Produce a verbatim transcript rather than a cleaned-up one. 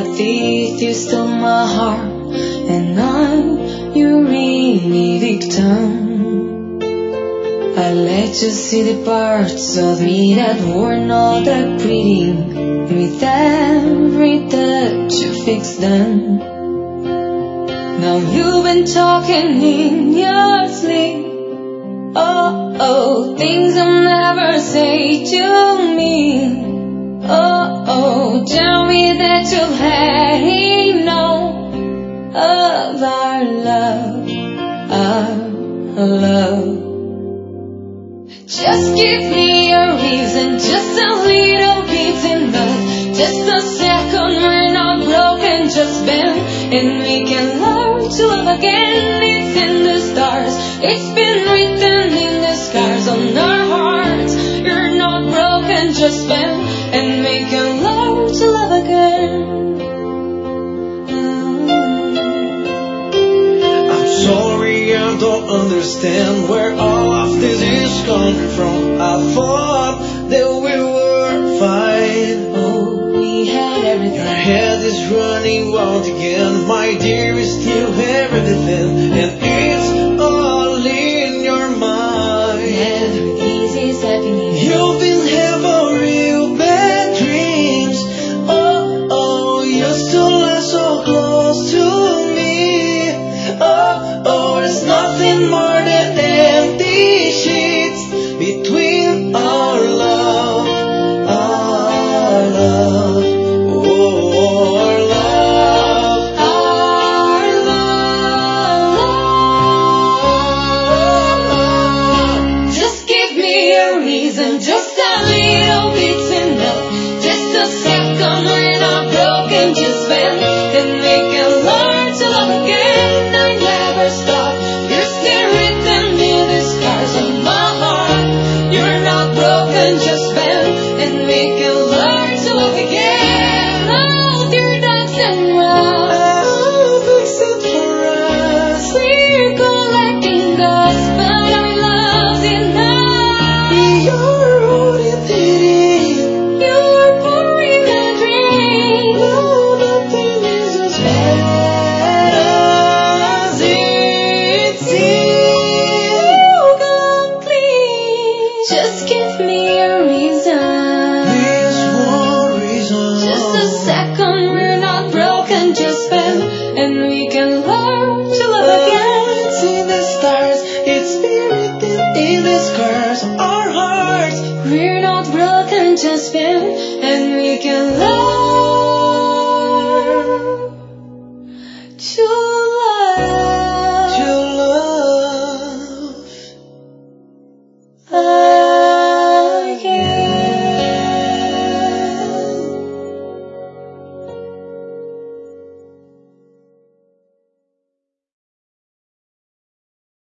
a thief, you stole my heart, and I'm your really victim. I let you see the parts of me that were not that pretty. With every touch you fixed them. Now you've been talking in your sleep. Oh, oh, things I'll never say to me. Oh, oh, tell me that you've had enough of our love, our love. Just give me a reason, just a little bit enough. Just a second, we're not broken, just bend, and we can learn to love again. It's in the stars, it's been written in the scars on our hearts. You're not broken, just bend, and we can learn to love again. I'm sorry, I don't understand where all of this is coming from. I thought that we were fine. Oh, we had everything. Your head is running wild again. My dear, we still have everything, and it's all in your mind. Never easy stepping in. You've been having real bad dreams. Oh, oh, you still lie so close to me. Oh, oh, there's nothing more than empty sheets between our love, our love, oh, our love, Our love. Just give me a reason, just a little bit's enough. Just a second, we're not broken, just bend, and we can learn to love again. I never stop, you're still written in the scars on my heart. You're not broken, just bend, and we can learn to love again. Oh, dear ducks and rounds, I'll fix it for us. we're collecting dust, but our love's enough. You're holding it in. You're pouring a drink. No, nothing is as bad as it seems. You complete. Just give me a reason. This one reason. Just a second, we're not broken, just bend, and we can learn to love again. It's in the stars. It's written in the scars of our hearts. We're not broken, just bend, and we can learn to